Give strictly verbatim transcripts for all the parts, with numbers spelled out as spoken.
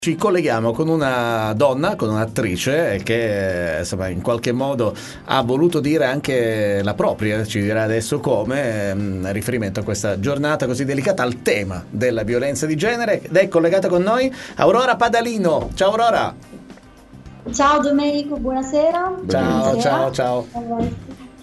Ci colleghiamo con una donna, con un'attrice che insomma in qualche modo ha voluto dire anche la propria, ci dirà adesso come, mh, riferimento a questa giornata così delicata, al tema della violenza di genere. Ed è collegata con noi Aurora Padalino. Ciao Aurora. Ciao Domenico, buonasera. Ciao, Buonasera. ciao, ciao. Eh,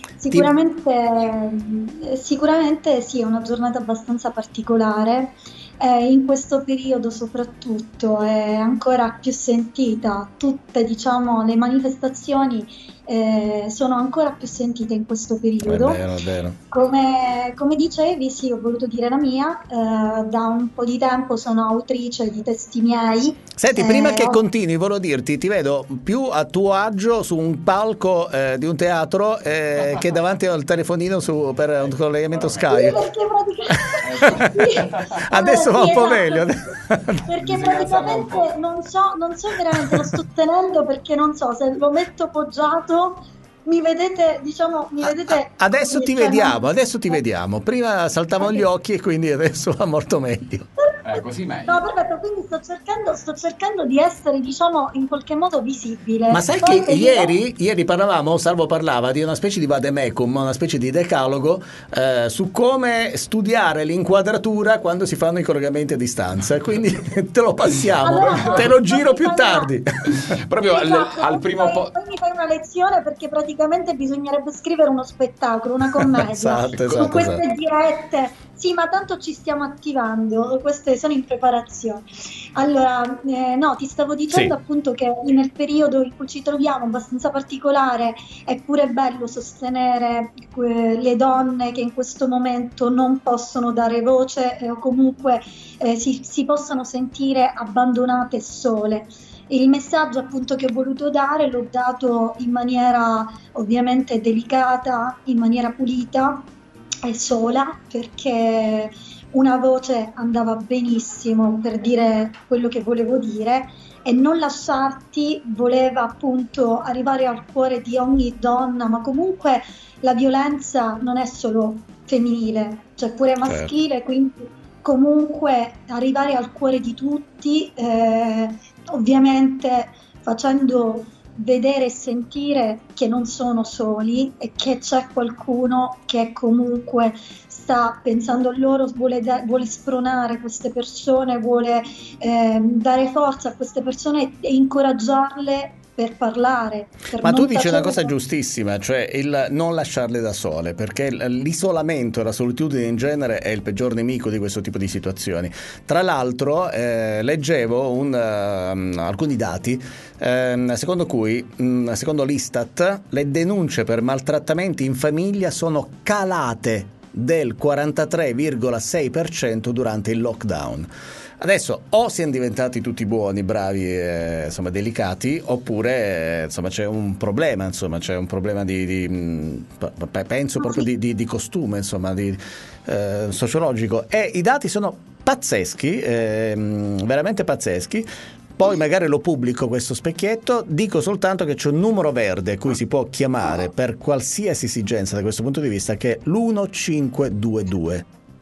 sicuramente, sicuramente sì, è una giornata abbastanza particolare. Eh, in questo periodo soprattutto è ancora più sentita, tutte diciamo le manifestazioni eh, sono ancora più sentite in questo È periodo. vero, è vero. Come, come dicevi, sì, ho voluto dire la mia, eh, da un po' di tempo sono autrice di testi miei. Senti, prima eh, che ho- continui, volevo dirti, ti vedo più a tuo agio su un palco eh, di un teatro eh, che davanti al telefonino su, per un collegamento Sì, Sky. perché praticamente sì, Adesso allora, va sì, un po' esatto, meglio. perché praticamente non so, non so veramente, lo sto tenendo perché non so se lo metto poggiato, mi vedete, diciamo, mi A- a- vedete, Adesso ti cioè non... vediamo, adesso ti vediamo. Prima saltavano gli Ok. occhi e quindi adesso va molto meglio. Eh, così No, meglio. perfetto, quindi sto cercando, sto cercando di essere, diciamo, in qualche modo Ma visibile. sai che Poi se mi vedo... ieri, ieri parlavamo, Salvo parlava di una specie di vademecum, una specie di decalogo eh, su come studiare l'inquadratura quando si fanno i collegamenti a distanza. Quindi te lo passiamo, Allora, te poi, lo poi giro mi più fai una... tardi. Proprio al, Esatto, al poi mi, primo fai, po'. poi mi fai una lezione perché praticamente bisognerebbe scrivere uno spettacolo, una commedia Esatto, su esatto, queste esatto. dirette. Sì, ma tanto ci stiamo attivando, queste sono in preparazione. Allora, eh, no, ti stavo dicendo Sì. appunto che nel periodo in cui ci troviamo, abbastanza particolare, è pure bello sostenere que- le donne che in questo momento non possono dare voce eh, o comunque eh, si, si possono sentire abbandonate e sole. Il messaggio appunto che ho voluto dare l'ho dato in maniera ovviamente delicata, in maniera pulita e sola, perché una voce andava benissimo per dire quello che volevo dire e non lasciarti voleva appunto arrivare al cuore di ogni donna, ma comunque la violenza non è solo femminile, cioè pure Certo. maschile, quindi comunque arrivare al cuore di tutti, eh, ovviamente facendo vedere e sentire che non sono soli e che c'è qualcuno che comunque sta pensando a loro, vuole, da- vuole spronare queste persone, vuole ehm, dare forza a queste persone e incoraggiarle per parlare, per Ma tu non dici una tacere. cosa giustissima, cioè il non lasciarle da sole, perché l'isolamento e la solitudine in genere è il peggior nemico di questo tipo di situazioni. Tra l'altro, eh, leggevo un, uh, alcuni dati, ehm, secondo cui, mh, secondo l'Istat, le denunce per maltrattamenti in famiglia sono calate del quarantatré virgola sei per cento durante il lockdown. Adesso o siamo diventati tutti buoni, bravi e insomma delicati, oppure eh, insomma c'è un problema, insomma c'è un problema di, di mh, p- penso proprio di, di, di costume, insomma di eh, sociologico, e i dati sono pazzeschi, eh, veramente pazzeschi. Poi magari lo pubblico questo specchietto, dico soltanto che c'è un numero verde a cui si può chiamare per qualsiasi esigenza da questo punto di vista, che è l'uno cinque due due.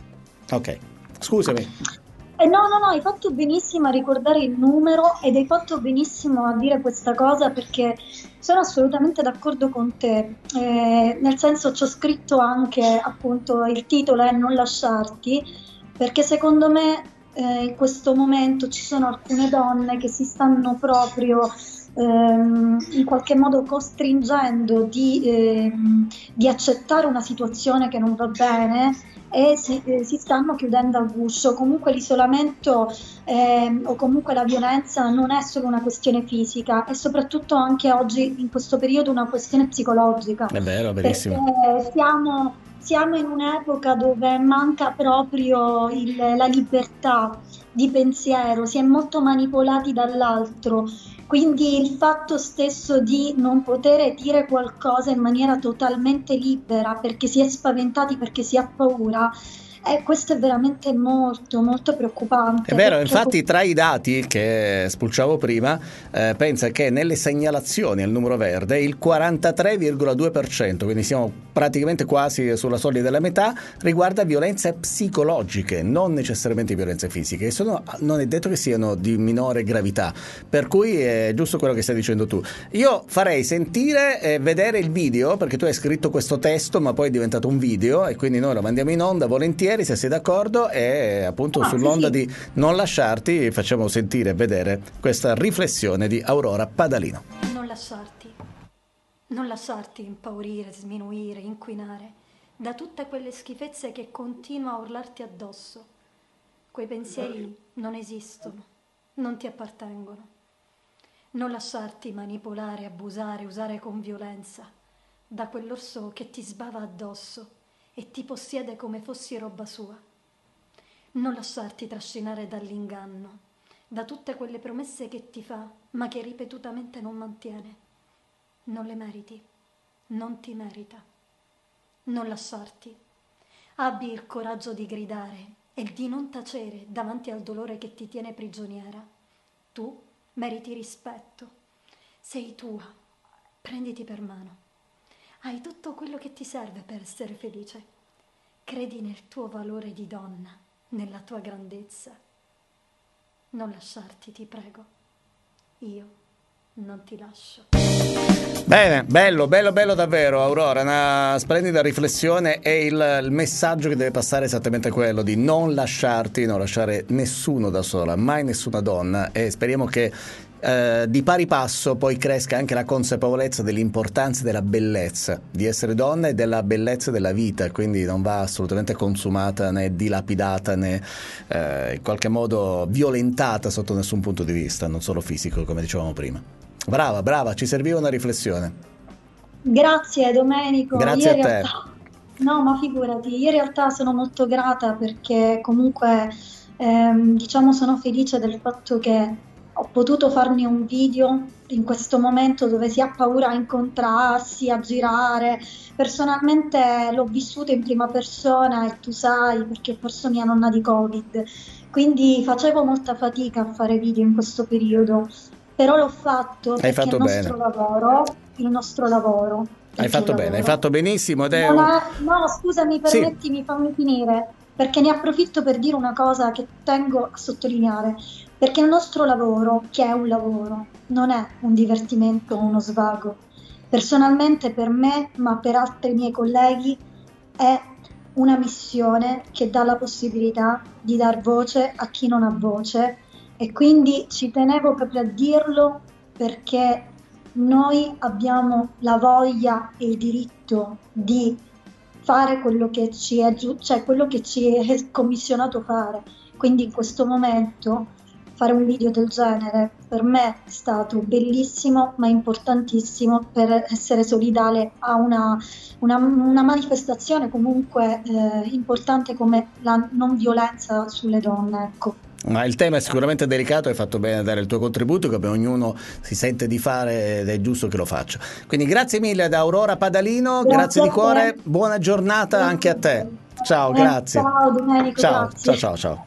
Ok, scusami. Eh, no, no, no, hai fatto benissimo a ricordare il numero ed hai fatto benissimo a dire questa cosa perché sono assolutamente d'accordo con te. Eh, nel senso ci ho scritto anche appunto il titolo è Non lasciarti, perché secondo me eh, in questo momento ci sono alcune donne che si stanno proprio ehm, in qualche modo costringendo di, ehm, di accettare una situazione che non va bene e si, eh, si stanno chiudendo al guscio. Comunque l'isolamento ehm, o comunque la violenza non è solo una questione fisica, è soprattutto anche oggi in questo periodo una questione psicologica, È vero, perché verissimo. siamo, siamo in un'epoca dove manca proprio il- la libertà di pensiero, si è molto manipolati dall'altro. Quindi il fatto stesso di non poter dire qualcosa in maniera totalmente libera perché si è spaventati, perché si ha paura, E questo è veramente molto, molto preoccupante. È vero, perché infatti tra i dati che spulciavo prima, eh, pensa che nelle segnalazioni al numero verde il quarantatré virgola due per cento, quindi siamo praticamente quasi sulla soglia della metà, riguarda violenze psicologiche, non necessariamente violenze fisiche, e sono, non è detto che siano di minore gravità, per cui è giusto quello che stai dicendo tu. Io farei sentire e vedere il video, perché tu hai scritto questo testo ma poi è diventato un video e quindi noi lo mandiamo in onda volentieri se sei d'accordo, e appunto Ah, sì, sull'onda sì. di Non lasciarti facciamo sentire e vedere questa riflessione di Aurora Padalino. Non lasciarti, non lasciarti impaurire, sminuire, inquinare da tutte quelle schifezze che continua a urlarti addosso. Quei pensieri non esistono, non ti appartengono. Non lasciarti manipolare, abusare, usare con violenza da quell'orso che ti sbava addosso e ti possiede come fossi roba sua. Non lasciarti trascinare dall'inganno, da tutte quelle promesse che ti fa, ma che ripetutamente non mantiene. Non le meriti, non ti merita. Non lasciarti. Abbi il coraggio di gridare e di non tacere davanti al dolore che ti tiene prigioniera. Tu meriti rispetto. Sei tua. Prenditi per mano. Hai tutto quello che ti serve per essere felice. Credi nel tuo valore di donna, nella tua grandezza. Non lasciarti, ti prego. Io non ti lascio. Bene, bello, bello, bello davvero, Aurora, una splendida riflessione, e il, il messaggio che deve passare è esattamente quello di non lasciarti, non lasciare nessuno da sola, mai nessuna donna, e speriamo che eh, di pari passo poi cresca anche la consapevolezza dell'importanza della bellezza di essere donna e della bellezza della vita, quindi non va assolutamente consumata né dilapidata né eh, in qualche modo violentata sotto nessun punto di vista, non solo fisico come dicevamo prima. Brava, brava, ci serviva una riflessione. Grazie Domenico, Grazie io a in te. realtà, no, ma figurati, io in realtà sono molto grata perché comunque ehm, diciamo sono felice del fatto che ho potuto farmi un video in questo momento dove si ha paura a incontrarsi, a girare. Personalmente l'ho vissuto in prima persona e tu sai perché ho perso mia nonna di Covid, quindi facevo molta fatica a fare video in questo periodo. Però l'ho fatto Hai perché il fatto bene. nostro lavoro, il nostro lavoro, Hai il tuo fatto bene, hai lavoro, fatto benissimo ed è non un... ha- no, scusami, Sì, permettimi, fammi finire, perché ne approfitto per dire una cosa che tengo a sottolineare, perché il nostro lavoro, che è un lavoro, non è un divertimento o uno svago. Personalmente per me, ma per altri miei colleghi, è una missione che dà la possibilità di dar voce a chi non ha voce, e quindi ci tenevo proprio a dirlo perché noi abbiamo la voglia e il diritto di fare quello che ci è giu- cioè quello che ci è commissionato fare. Quindi in questo momento fare un video del genere per me è stato bellissimo, ma importantissimo per essere solidale a una, una- una manifestazione comunque eh, importante come la non violenza sulle donne, ecco. ma il tema è sicuramente delicato, hai fatto bene a dare il tuo contributo, come ognuno si sente di fare ed è giusto che lo faccia. Quindi grazie mille ad Aurora Padalino, grazie Grazie di a te. cuore, buona giornata anche Grazie a a te. te. Ciao, Eh, grazie. ciao Domenico, Ciao, ciao, grazie. ciao, ciao.